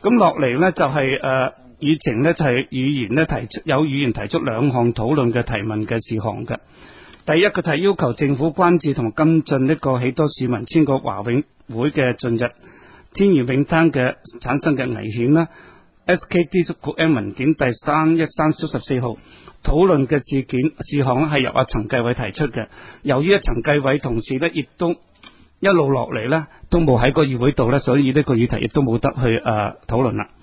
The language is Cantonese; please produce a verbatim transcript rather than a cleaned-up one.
咁落嚟呢，就係、是、誒、呃、議程呢，就係、是、議員呢提出有議員提出兩項討論嘅提問嘅事項嘅。第一個就係要求政府關注同跟進呢個許多市民簽過華永會嘅近日天然泳灘嘅產生嘅危險啦。S K D 局 M 文件第三一三十四號討論嘅事件事項係由阿陳繼偉提出嘅。由於阿陳繼偉同事呢亦都一路落嚟呢都冇喺個議會度呢，所以呢個議題亦都冇得去誒討論啦。